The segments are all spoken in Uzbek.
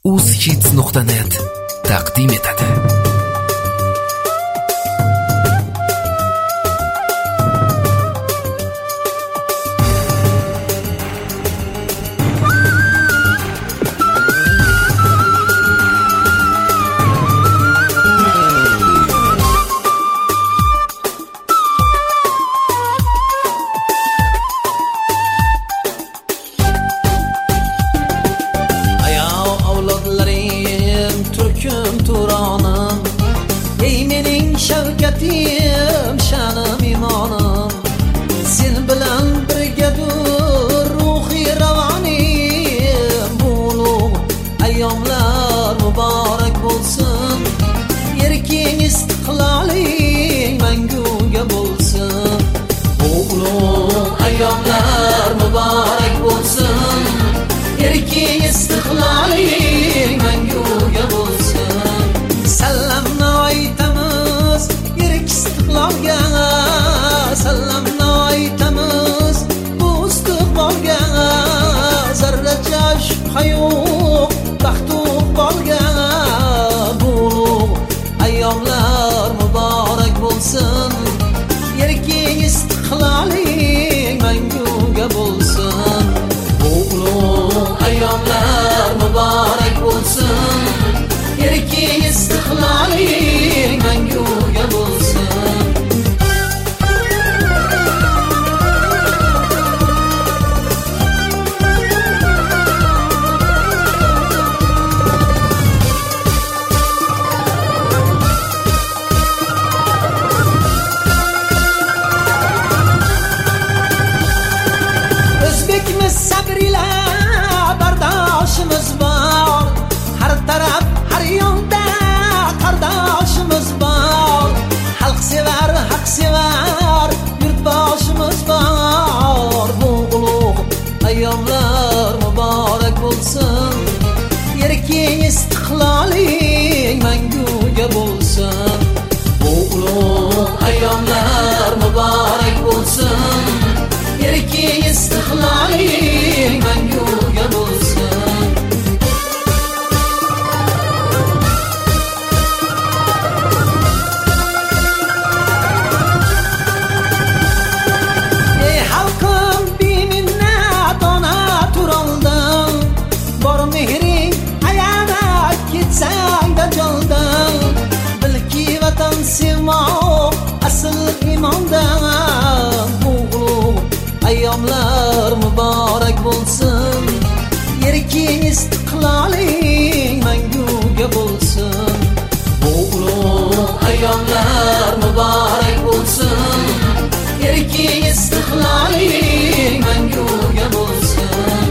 uzhits.net taqdim etadi. Şevketim, şanım, imanım, sen bilen birgedir ruhi ravanim. Bulug ayyomlar mübarek bolsun, erkin istiqloling manguga bolsun. Bulug ayyomlar mübarek bolsun, erkin istiqloling manguga bolsun. Sallamni aytamiz istiqlolga, sallamni aytamiz bu istiqbolga. Zarracha shubha yo'q baxtu iqbolga. Bulug ayyomlar muborak bo'lsin, erkin istiqloling manguga bo'lsin. Bulug ayyomlar muborak bo'lsin, erkin istiqloling manguga bo'lsin. O'zbekmiz sabrila bardoshimiz bor, har taraf har yonda qardoshimiz bor. Xalq sevar, haq sevar yurtboshimiz bor. Bu ulug' ayyomlar muborak bo'lsin, erkin istiqloling manguga bo'lsin. Bu ulug' ayyomlar muborak bo'lsin, erkin istiqloling manguga bo'lsin. Ey xalqim beminnat ona turoldim, bor mehring ayanib ketsang-da joldan. Bilki vatan sevmoq asl imondan. Bu ulug' ayyomlar muborak bo'lsin, erkin istiqloling manguga bo'lsin. Bu ulug' ayyomlar muborak bo'lsin, erkin istiqloling manguga bo'lsin.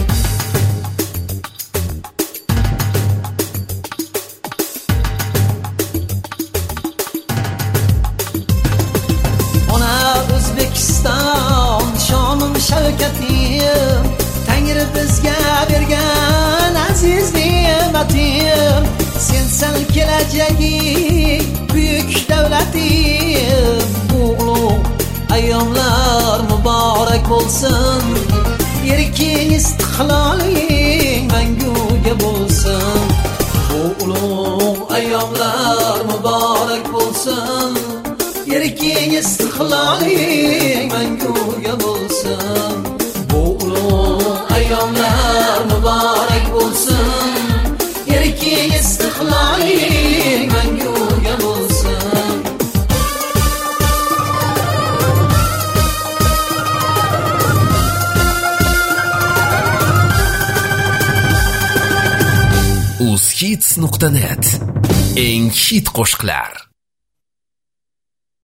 Ona O'zbekiston shonim shavkatim, Tangri bizga bergan aziz ne'matim. Sensan kelajagi buyuk davlatim. Bu ulug' ayyomlar muborak bo'lsin, erkin istiqloling manguga bo'lsin. Bu ulug' ayyomlar muborak bo'lsin, erkin istiqloling manguga bo'lsin. Bu ulug' ayyomlar muborak bo'lsin, erkin istiqloling manguga bo'lsin. uzhits.net eng hit qo'shiqlar.